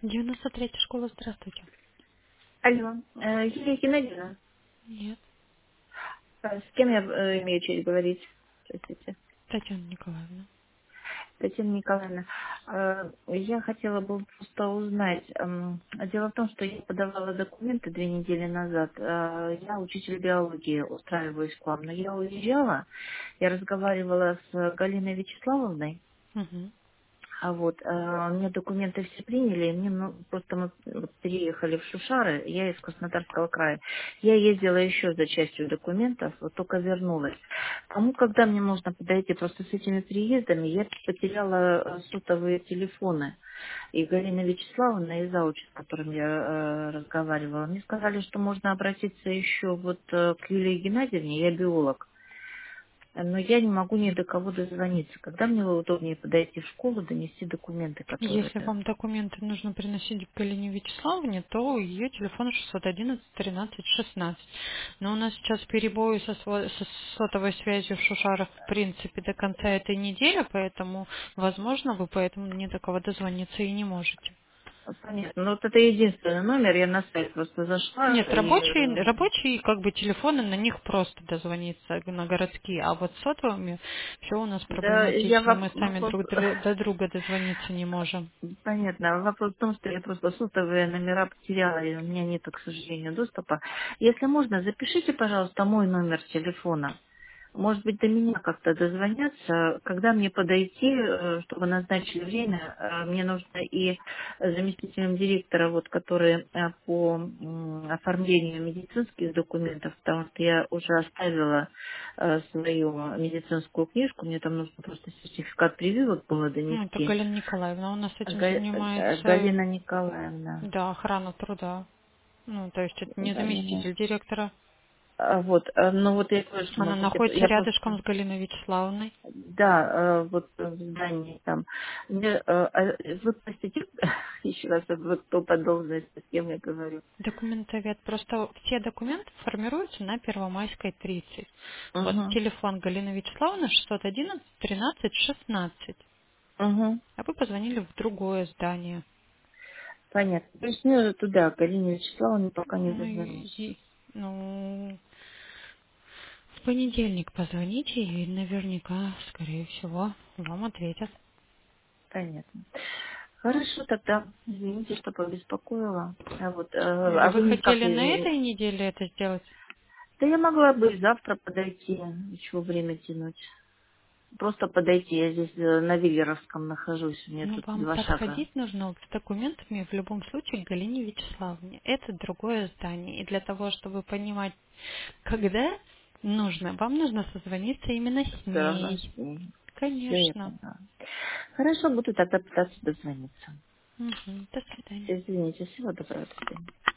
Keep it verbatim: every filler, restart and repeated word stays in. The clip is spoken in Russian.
девяносто третья школа, здравствуйте. Алло, э, Юлия Геннадьевна, Нет, э, с кем я э, имею честь говорить? Простите. Татьяна Николаевна. Татьяна Николаевна, э, я хотела бы просто узнать. эм, Дело в том, что я подавала документы две недели назад. Э, Я учитель биологии, устраиваюсь к вам, но я уезжала, я разговаривала с Галиной Вячеславовной. Угу. А вот, э, мне документы все приняли, и мне ну, просто мы вот переехали в Шушары, я из Краснодарского края. Я ездила еще за частью документов, вот только вернулась. Кому, когда мне можно подойти? Просто с этими приездами я потеряла э, сотовые телефоны. И Галина Вячеславовна и зауч, с которым я э, разговаривала, мне сказали, что можно обратиться еще вот э, к Юлии Геннадьевне, я биолог. Но я не могу ни до кого дозвониться. Когда мне удобнее подойти в школу, донести документы, которые... Если вам документы нужно приносить к Галине Вячеславовне, то ее телефон шестьсот одиннадцать тринадцать шестнадцать. Но у нас сейчас перебои со, сво- со сотовой связью в Шушарах в принципе до конца этой недели, поэтому, возможно, вы поэтому ни до кого дозвониться и не можете. Понятно. Ну, вот это единственный номер. Я на сайт просто зашла Нет, и... рабочие, э, рабочие как бы телефоны, на них просто дозвониться на городские, а вот с сотовыми все у нас Да, я проблематично, воп- мы сами вопрос... друг дру- до друга дозвониться не можем. Понятно. Вопрос в том, что я просто сотовые номера потеряла, и у меня нет, к сожалению, доступа. Если можно, запишите, пожалуйста, мой номер телефона. Может быть, до меня как-то дозвонятся. Когда мне подойти, э, чтобы назначили время, э, мне нужно и заместителем директора, вот, который э, по м, оформлению медицинских документов, потому что я уже оставила э, свою медицинскую книжку, мне там нужно просто сертификат прививок было Ну, это донести. Галина Николаевна, у нас этим Га- э, занимается, Галина Николаевна. да, охрана труда. Ну, то есть это не Галина. заместитель директора. А, Вот, э, ну вот я говорю, что, Она может быть, я находится я просто рядышком с Галиной Вячеславовной. Да, э, вот в здании там. Мне, э, а, вы простите, еще раз, вот кто по должности, с кем я говорю. Документовед. Просто все документы формируются на Первомайской тридцать. Вот Угу, телефон Галины Вячеславовны шестьсот одиннадцать тринадцать шестнадцать. угу, А вы позвонили в другое здание. понятно. То есть, ну, туда, к Галине Вячеславовне пока не Ну, и- дозвонишься. и- ну, в понедельник позвоните, и наверняка, скорее всего, вам ответят. Понятно. Хорошо, тогда, извините, что побеспокоила. А, вот, э, А а вы вы никак хотели не... на не- этой неделе это сделать? Да я могла бы и завтра подойти, еще время тянуть. Просто подойти, я здесь э, на Виллеровском нахожусь, у меня Ну, тут вам два шага. подходить нужно вот с документами в любом случае к Галине Вячеславовне. Это другое здание. И для того, чтобы понимать, когда нужно, вам нужно созвониться именно с Все равно ней. с ней. Все, я Конечно. поняла. Хорошо, буду тогда пытаться дозвониться. Мгм. До свидания. Извините, всего доброго, до свидания.